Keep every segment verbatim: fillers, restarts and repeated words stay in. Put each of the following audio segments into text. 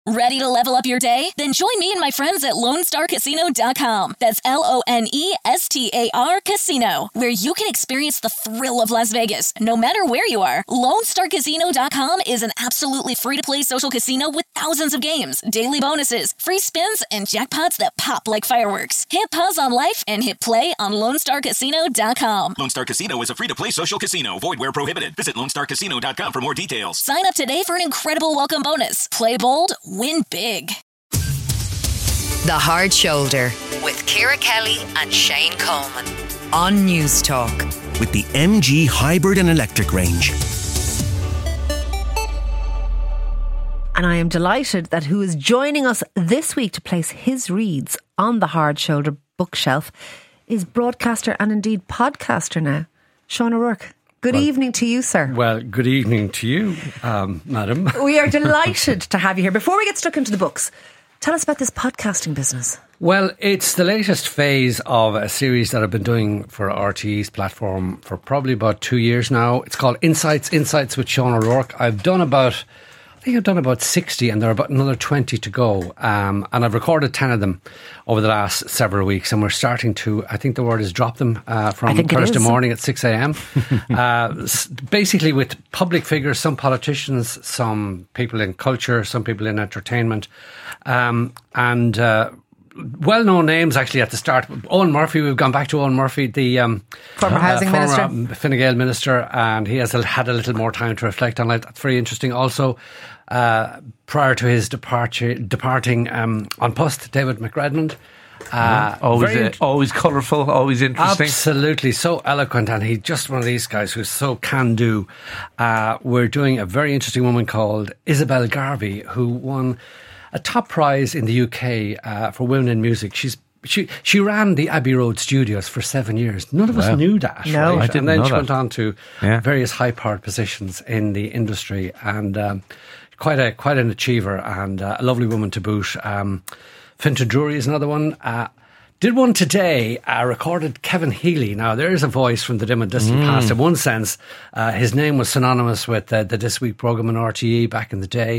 Ready to level up your day? Then join me and my friends at Lone Star Casino dot com. That's L O N E S T A R Casino, where you can experience the thrill of Las Vegas, no matter where you are. Lone Star Casino dot com is an absolutely free-to-play social casino with thousands of games, daily bonuses, free spins, and jackpots that pop like fireworks. Hit pause on life and hit play on Lone Star Casino dot com. Lone Star Casino is a free-to-play social casino. Void where prohibited. Visit Lone Star Casino dot com for more details. Sign up today for an incredible welcome bonus. Play bold, win big. The Hard Shoulder with Ciara Kelly and Shane Coleman on News Talk. With the M G hybrid and electric range. And I am delighted that who is joining us this week to place his reads on the Hard Shoulder bookshelf is broadcaster and indeed podcaster now, Sean O'Rourke. Good well, evening to you, sir. Well, good evening to you, um, madam. We are delighted to have you here. Before we get stuck into the books, tell us about this podcasting business. Well, it's the latest phase of a series that I've been doing for R T E's platform for probably about two years now. It's called Insights, Insights with Sean O'Rourke. I've done about... I think I've done about sixty and there are about another twenty to go, um, and I've recorded ten of them over the last several weeks, and we're starting to, I think the word is drop them uh, from Thursday morning at six a.m. uh, basically with public figures, some politicians, some people in culture, some people in entertainment, um, and uh, well-known names actually at the start. Owen Murphy, we've gone back to Owen Murphy, the um, former housing uh, former, minister, um, Fine Gael minister, and he has had a little more time to reflect on it. That's very interesting. Also, Uh, prior to his departure, departing um, on post, David McRedmond. Uh, always, uh, always colourful, always interesting. Absolutely, so eloquent, and he's just one of these guys who's so can-do. Uh, we're doing a very interesting woman called Isabel Garvey, who won a top prize in the U K uh, for women in music. She's She she ran the Abbey Road Studios for seven years. None of wow. us knew that. No, right? I didn't And then know she that. went on to yeah. various high-powered positions in the industry, and um, quite a quite an achiever, and uh, a lovely woman to boot. Um, Fintan Drury is another one. Uh, did one today, uh, recorded Kevin Healy. Now, there is a voice from the dim and distant mm. past. In one sense, uh, his name was synonymous with uh, the This Week programme on R T E back in the day.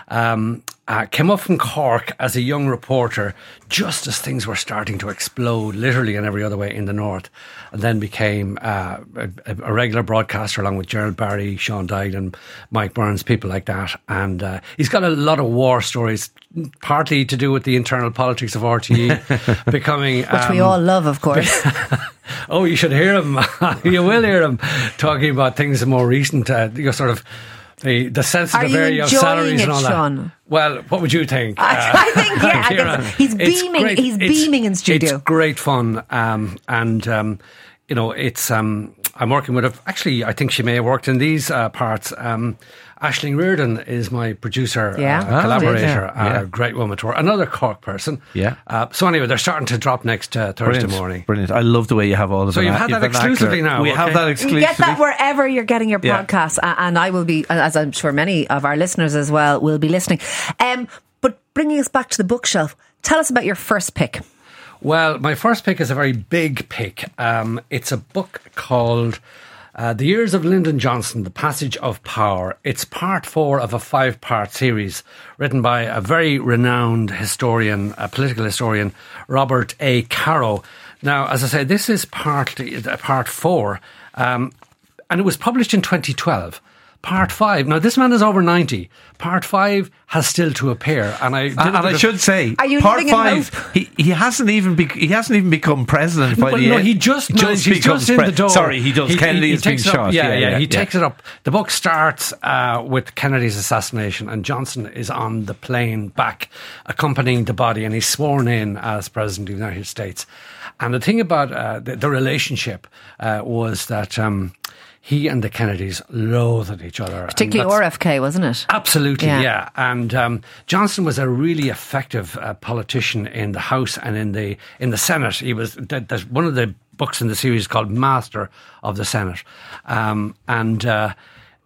Um, uh, came up from Cork as a young reporter, just as things were starting to explode, literally in every other way in the north, and then became uh, a, a regular broadcaster along with Gerald Barry, Sean Dylan, Mike Burns, people like that. And uh, he's got a lot of war stories, partly to do with the internal politics of R T E, becoming... Which um, we all love, of course. Oh, you should hear him. You will hear him talking about things more recent, uh, you know, sort of the, the sensitive area of salaries it, and all Sean? that. Well, what would you think? I, uh, I think, yeah, I guess he's beaming. Great. He's it's, beaming in studio. It's great fun, um, and um, you know, it's. Um, I'm working with. A, actually, I think she may have worked in these uh, parts. Um, Aisling Reardon is my producer, yeah. uh, oh, collaborator, yeah. a Yeah. great woman to her. Another Cork person. Yeah. Uh, so anyway, they're starting to drop next uh, Thursday Brilliant. morning. Brilliant. I love the way you have all of So the you've had that exclusively now. We okay. have that You exclusively. get that wherever you're getting your Yeah. podcasts, uh, and I will be, as I'm sure many of our listeners as well will be listening. Um, but bringing us back to the bookshelf, tell us about your first pick. Well, my first pick is a very big pick. Um, it's a book called uh, The Years of Lyndon Johnson, The Passage of Power. It's part four of a five-part series written by a very renowned historian, a political historian, Robert A. Caro. Now, as I say, this is part, part four, um, and it was published in twenty twelve. Part five. Now, this man is over ninety. Part five has still to appear, and I did and, and I should say, Are you part living in five. hope? He he hasn't even be, he hasn't even become president by well, the no, end. he just, just he's becomes just in pre- the door. Sorry, he does. He, Kennedy he, he has been takes it up, shot. Yeah, Yeah, yeah, yeah he yeah. takes it up. The book starts uh, with Kennedy's assassination, and Johnson is on the plane back, accompanying the body, and he's sworn in as President of the United States. And the thing about uh, the, the relationship uh, was that um, he and the Kennedys loathed each other. Particularly R F K, wasn't it? Absolutely, yeah. Yeah. And um, Johnson was a really effective uh, politician in the House and in the in the Senate. He was there's one of the books in the series called Master of the Senate, um, and. Uh,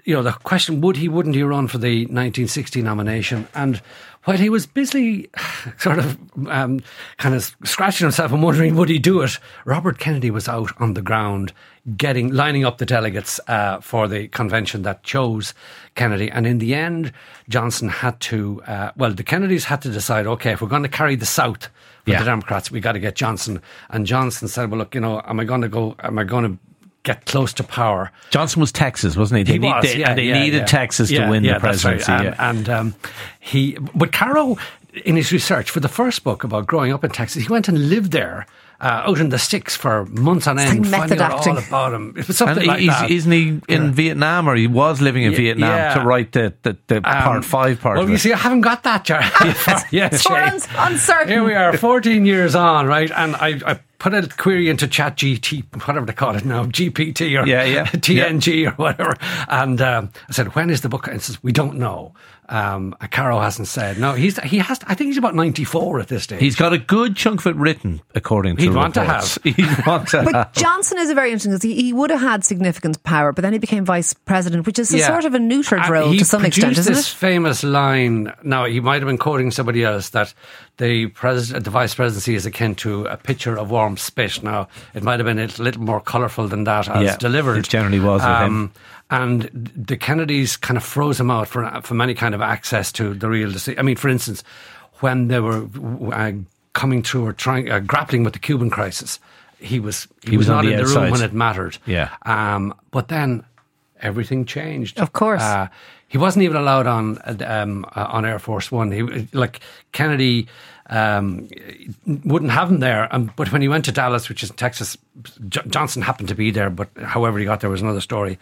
you know, the question, would he, wouldn't he run for the nineteen sixty nomination? And while he was busily sort of um, kind of scratching himself and wondering would he do it, Robert Kennedy was out on the ground getting lining up the delegates uh, for the convention that chose Kennedy. And in the end, Johnson had to, uh, well, the Kennedys had to decide, OK, if we're going to carry the South with yeah. the Democrats, we got to get Johnson. And Johnson said, well, look, you know, am I going to go, am I going to get close to power? Johnson was Texas, wasn't he? They he need, was, they, yeah, and they yeah, needed yeah. Texas yeah, to win yeah, the presidency. Right. Yeah. And, and um, he, but Caro, in his research for the first book about growing up in Texas, he went and lived there. Uh, out in the sticks for months on end, like finding out acting. all about him. It was something and like he's, that. Isn't he in yeah. Vietnam, or he was living in yeah, Vietnam yeah. to write the, the, the um, part five part well, of you it? see, I haven't got that, Jared. yes, so we're un- uncertain. Here we are, fourteen years on, right? And I, I put a query into Chat G T, whatever they call it now, G P T or yeah, yeah. T N G yeah. or whatever. And um, I said, when is the book? And it says, we don't know. Um, Caro hasn't said. No, he's he has. I think he's about ninety-four at this stage. He's got a good chunk of it written, according to He'd reports. want to have. He'd want to But have. Johnson is a very interesting because he, he would have had significant power, but then he became vice president, which is a Yeah. sort of a neutered And role he to some extent, produced isn't this it? famous line. Now, he might have been quoting somebody else that the president, the vice presidency is akin to a pitcher of warm spit. Now, it might have been a little more colourful than that as Yeah, delivered. it generally was with him. And the Kennedys kind of froze him out for, from any kind of access to the real. I mean, for instance, when they were uh, coming through or trying uh, grappling with the Cuban crisis, he was he, He was, was on not the in the outside. room when it mattered. Yeah. Um, but then everything changed. Of course. Uh, he wasn't even allowed on um, uh, on Air Force One. He like Kennedy um, wouldn't have him there. Um, but when he went to Dallas, which is in Texas, J- Johnson happened to be there. But however he got there was another story.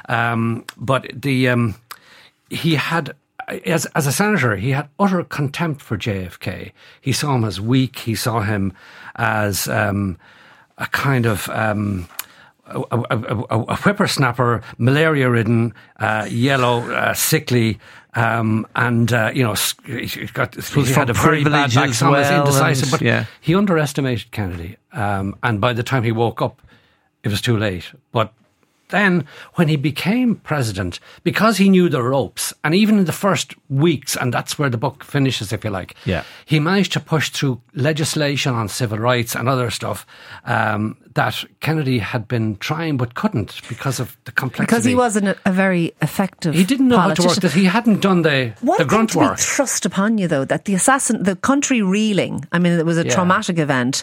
Um, but the um, he had. As, as a senator, he had utter contempt for J F K. He saw him as weak. He saw him as um, a kind of um, a, a, a, a whippersnapper, malaria-ridden, uh, yellow, uh, sickly, um, and uh, you know, he got he had a very bad back, some was indecisive. But yeah. he underestimated Kennedy, um, and by the time he woke up, it was too late. But then, when he became president, because he knew the ropes, and even in the first weeks, and that's where the book finishes, if you like, yeah. he managed to push through legislation on civil rights and other stuff um, that Kennedy had been trying but couldn't because of the complexity. Because he wasn't a, a very effective He didn't know how to politician. work, that he hadn't done the, What the grunt thing to work. be thrust upon you, though, that the assassin, the country reeling, I mean, it was a Yeah. traumatic event.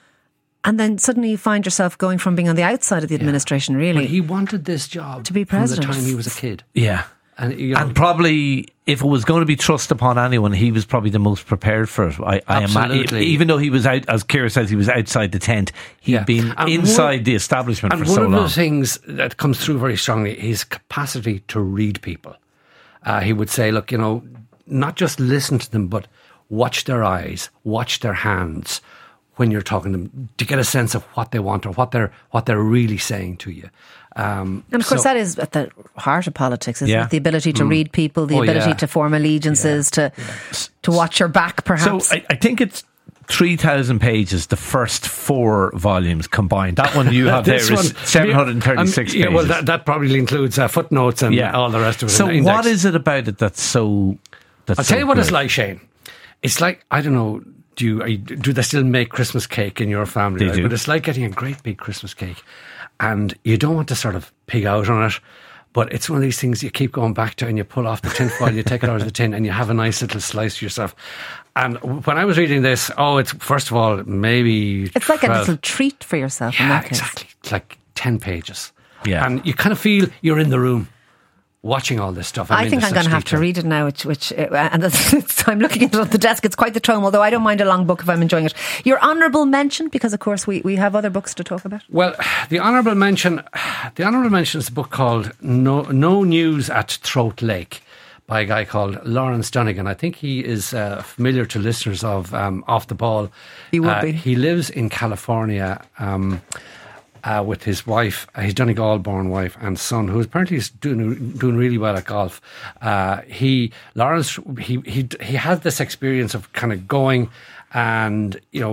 And then suddenly you find yourself going from being on the outside of the administration, really. But he wanted this job to be president from the time he was a kid. Yeah. And, you know, and probably, if it was going to be thrust upon anyone, he was probably the most prepared for it. I, I imagine, even though he was out, as Ciara says, he was outside the tent. He'd Yeah. been And inside one- the establishment and for so one long. of the things that comes through very strongly is capacity to read people. Uh, he would say, look, you know, not just listen to them, but watch their eyes, watch their hands when you're talking to them, to get a sense of what they want or what they're what they're really saying to you. Um, and of course, so- that is at the heart of politics, isn't Yeah. it? The ability to Mm. read people, the Oh, ability yeah. to form allegiances, to to watch your back, perhaps. So I, I think it's three thousand pages, the first four volumes combined. That one you have there This is one- seven hundred thirty-six um, yeah, pages. well, that, that probably includes uh, footnotes and Yeah. all the rest of it. So in the what index. is it about it that's so... That's I'll so tell you what good? it's like, Shane. It's like, I don't know, do you, are you do they still make Christmas cake in your family? They right? do. But it's like getting a great big Christmas cake, and you don't want to sort of pig out on it, but it's one of these things you keep going back to, and you pull off the tin foil, you take it out of the tin, and you have a nice little slice for yourself. And when I was reading this, oh, it's first of all maybe it's like a twelve little treat for yourself in Yeah, that case. exactly. It's like ten pages. Yeah. And you kind of feel you're in the room watching all this stuff. I mean, think there's I'm going to such have to detail. read it now, which, which uh, and it's, it's, I'm looking at it on the desk. It's quite the tome, although I don't mind a long book if I'm enjoying it. Your honourable mention, because of course we, we have other books to talk about. Well, the honourable mention, the honourable mention is a book called No, no News at Throat Lake by a guy called Lawrence Dunnigan. I think he is uh, familiar to listeners of um, Off the Ball. He would Uh, be. He lives in California. Um, Uh, with his wife, uh, his Donegal-born wife and son, who apparently is doing doing really well at golf. Uh, he, Lawrence, he he he had this experience of kind of going and, you know,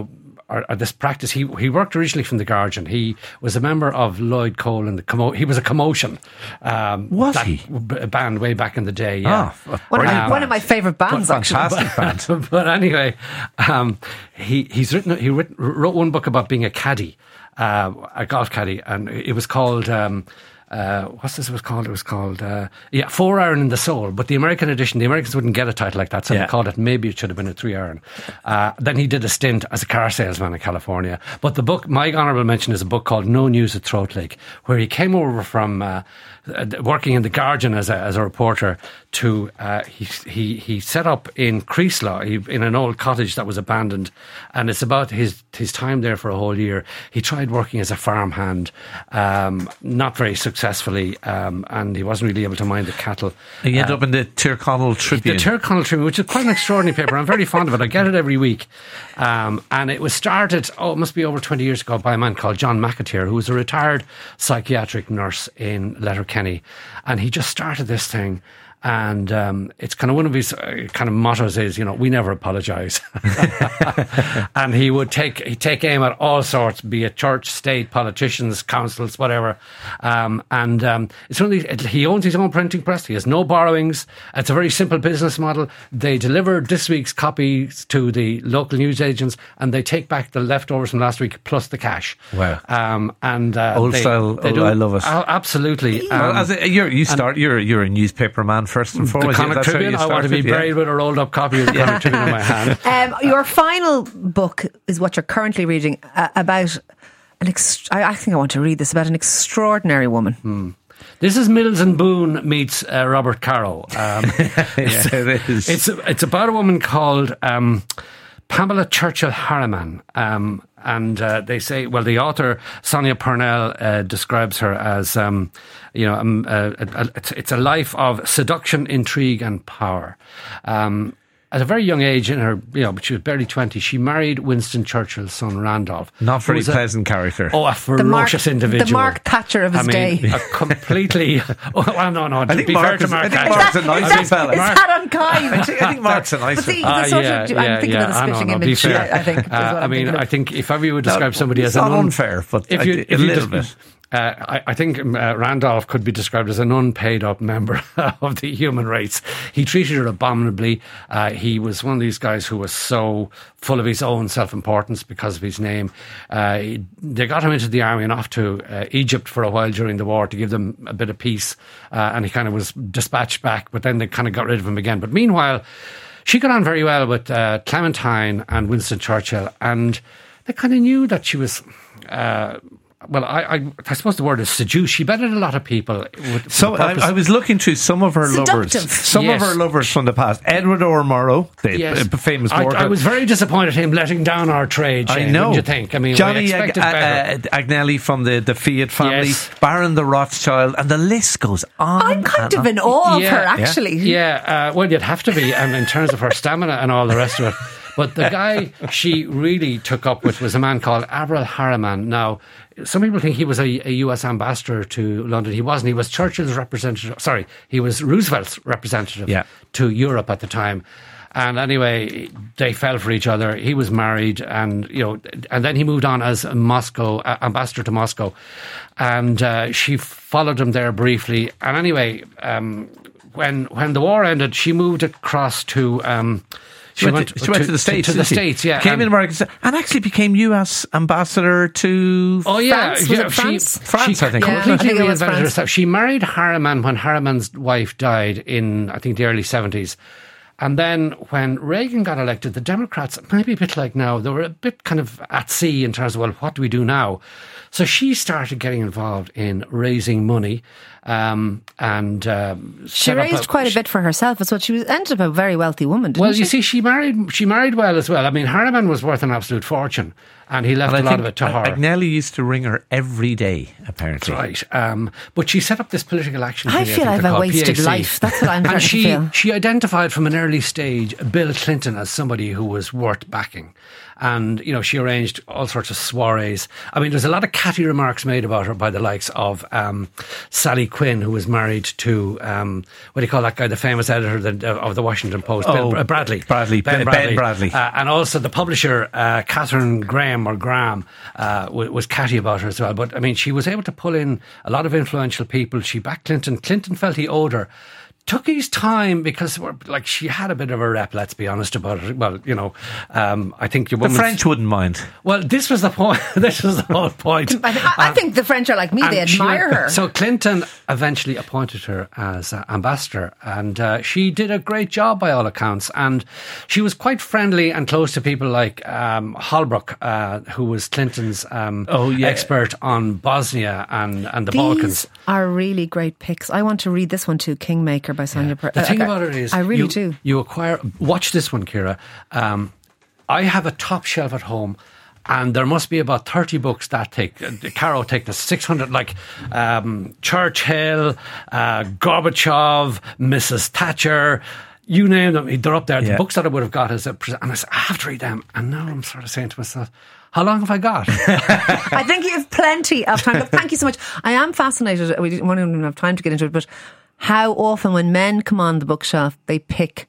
or, or this practice. He he worked originally from the Guardian. He was a member of Lloyd Cole and the Commo- he was a Commotion. Um, was that he b- band way back in the day? Yeah, oh, one, of my, um, one of my favourite bands. but, actually, fantastic band. but, but anyway, um, he he's written he written, wrote one book about being a caddy, uh, a golf caddy, and it was called. Um, Uh, what's this was called? It was called, uh, yeah, Four Iron in the Soul. But the American edition, the Americans wouldn't get a title like that, so yeah. they called it, maybe it should have been a Three Iron. Uh, then he did a stint as a car salesman in California. But the book, my honourable mention, is a book called No News at Throat Lake, where he came over from uh, working in the Guardian as a, as a reporter to, uh, he, he, he set up in Creeslaw, he, in an old cottage that was abandoned. And it's about his, his time there for a whole year. He tried working as a farmhand, um, not very successful. Successfully, um, and he wasn't really able to mind the cattle. He ended uh, up in the Tyrconnell Tribune. The Tyrconnell Tribune, which is quite an extraordinary paper. I'm very fond of it. I get it every week. Um, and it was started, oh, it must be over twenty years ago, by a man called John McAteer, who was a retired psychiatric nurse in Letterkenny. And he just started this thing. And um, it's kind of one of his uh, kind of mottos is, you know, we never apologise. And he would take he'd take aim at all sorts, be it church, state, politicians, councils, whatever. Um, and um, it's one of these, he owns his own printing press. He has no borrowings. It's a very simple business model. They deliver this week's copies to the local news agents, and they take back the leftovers from last week plus the cash. Wow! Um, and uh, old they, style. They oh, do, I love it. Uh, absolutely. Um, well, as a, you're, you start. You're you're a newspaper man. First and foremost, the Connacht Tribune. I want to be buried yeah. with a rolled up copy of the Connacht Tribune in my hand. Um, your final book is what you're currently reading uh, about an. Ext- I, I think I want to read this about an extraordinary woman. Hmm. This is Mills and Boon meets uh, Robert Caro. Um, yeah, it is. It's it's about a woman called um, Pamela Churchill Harriman. Um, and uh, they say, well, the author Sonia Purnell uh, describes her as, um, you know, um, uh, a, a, it's, it's a life of seduction, intrigue, and power. Um, At a very young age, in her, you know, but she was barely twenty, she married Winston Churchill's son, Randolph. Not very pleasant a, character. Oh, a ferocious the Mark, individual. The Mark Thatcher of his I mean, day. A completely. Oh, well, no, no. I To think be Mark fair is, to Mark I think Thatcher. Mark's a nice that, fella. Is Mark, that unkind? I think, I think Mark's a nice But see, fella. the sort yeah, of, yeah, I'm thinking yeah, of the I spitting know, no, image. be fair. I think. Uh, I mean, I think if ever you would describe no, somebody as it's an not un- unfair, but if you, I, if a you little just, bit. Uh, I, I think uh, Randolph could be described as an unpaid up member of the human race. He treated her abominably. Uh, he was one of these guys who was so full of his own self-importance because of his name. Uh, he, they got him into the army and off to uh, Egypt for a while during the war to give them a bit of peace. Uh, and he kind of was dispatched back, but then they kind of got rid of him again. But meanwhile, she got on very well with uh, Clementine and Winston Churchill, and they kind of knew that she was... Uh, Well, I, I, I suppose the word is seduce. She betted a lot of people. With, so with I, I was looking through some of her Seductive. lovers, some Yes. of her lovers from the past. Edward Orr Murrow, the Yes. uh, famous I, war. I was very disappointed him letting down our trade. Shane, I know. Wouldn't you think? I mean, Johnny we expected Ag- better. uh, Agnelli from the, the Fiat family, Yes. Baron the Rothschild, and the list goes on. I'm kind and of on. in awe of Yeah. her, actually. Yeah, uh, well, you'd have to be, and in terms of her stamina and all the rest of it. But the guy she really took up with was a man called Averell Harriman. Now, some people think he was a, a U S ambassador to London. He wasn't. He was Churchill's representative. Sorry, he was Roosevelt's representative Yeah. to Europe at the time. And anyway, they fell for each other. He was married, and you know, and then he moved on as a Moscow uh, ambassador to Moscow, and uh, she followed him there briefly. And anyway, um, when when the war ended, she moved across to. Um, She, she, went, to, she went to the States. To, to the she? States, yeah. Came and, in America and actually became U S ambassador to Oh, yeah. France? Was yeah it France? She, France, she I think. Yeah. completely I think it was reinvented France. herself. She married Harriman when Harriman's wife died in, I think, the early seventies. And then when Reagan got elected, the Democrats, maybe a bit like now, they were a bit kind of at sea in terms of, well, what do we do now? So she started getting involved in raising money. Um, and um, She raised a, quite a bit for herself as well. She was ended up a very wealthy woman, didn't well, she? you see, she married she married well as well. I mean, Harriman was worth an absolute fortune, and he left and a I lot of it to her. Agnelli used to ring her every day, apparently. Right. Um, but she set up this political action I committee, feel I think have they're a called wasted P A C. life. That's what I'm And starting she, to feel. she identified from an early stage Bill Clinton as somebody who was worth backing. And, you know, she arranged all sorts of soirees. I mean, there's a lot of catty remarks made about her by the likes of um, Sally Quinn, who was married to, um, what do you call that guy, the famous editor of the, of the Washington Post, oh, Ben Bradley. Bradley. Ben, ben Bradley. Ben Bradley. Uh, and also the publisher, uh, Catherine Graham, or Graham, uh, was, was catty about her as well. But, I mean, she was able to pull in a lot of influential people. She backed Clinton. Clinton felt he owed her. Took his time because, like, she had a bit of a rep, let's be honest about it. Well, you know, um, I think your the French wouldn't mind. Well, this was the point. This was the whole point. I, th- I um, think the French are like me; they admire she, her. So Clinton eventually appointed her as uh, ambassador, and uh, she did a great job by all accounts. And she was quite friendly and close to people like um, Holbrooke, uh, who was Clinton's um, oh, yeah. expert on Bosnia and, and the These Balkans. Are really great picks. I want to read this one too, Kingmaker by Sonia. Yeah. The thing about it is, I really you, do. You acquire. Watch this one, Ciara. Um, I have a top shelf at home, and there must be about thirty books that take. Uh, Caro take the six hundred, like um, Churchill, uh, Gorbachev, Missus Thatcher. You name them, they're up there. Yeah. The books that I would have got as a, and I said, I have to read them. And now I'm sort of saying to myself, how long have I got? I think you have plenty of time. But thank you so much. I am fascinated. We won't even have time to get into it, but how often when men come on the bookshelf, they pick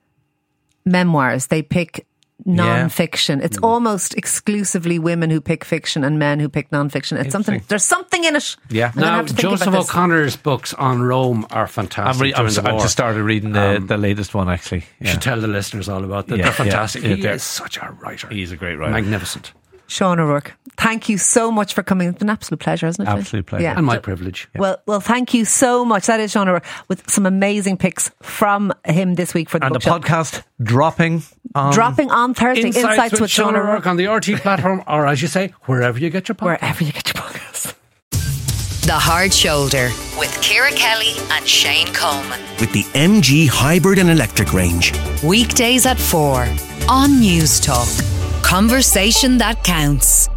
memoirs, they pick non-fiction. Yeah. It's mm. almost exclusively women who pick fiction and men who pick non-fiction. It's something. There's something in it. Yeah. I'm now, Joseph O'Connor's books on Rome are fantastic. I'm re- I'm, I've just started reading the, um, the latest one, actually. Yeah. You should tell the listeners all about that. Yeah. They're fantastic. Yeah. He yeah. is such a writer. He's a great writer. Magnificent. Sean O'Rourke, thank you so much for coming. It's an absolute pleasure, isn't it? Absolute pleasure. Yeah. And my privilege. Yeah. Well, well, thank you so much. That is Sean O'Rourke with some amazing picks from him this week for the and bookshelf. And the podcast dropping on... Dropping on Thursday. Insights, Insights with, with Sean O'Rourke on the R T platform, or as you say, wherever you get your podcast. Wherever you get your podcast. The Hard Shoulder with Ciara Kelly and Shane Coleman. With the M G Hybrid and Electric range. Weekdays at four on News Talk. Conversation that counts.